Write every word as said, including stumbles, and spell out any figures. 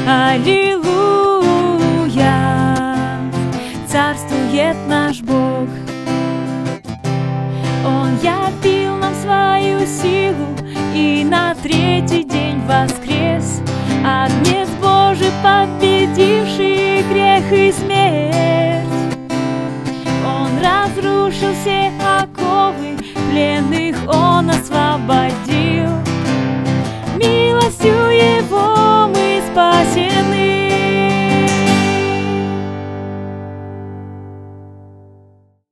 Аллилуйя, царствует наш Бог. Он явил нам свою силу и на третий день воскрес, Агнец Божий, победивший грех и смерть. Он разрушил все оковы, пленных Он освободил. Милостью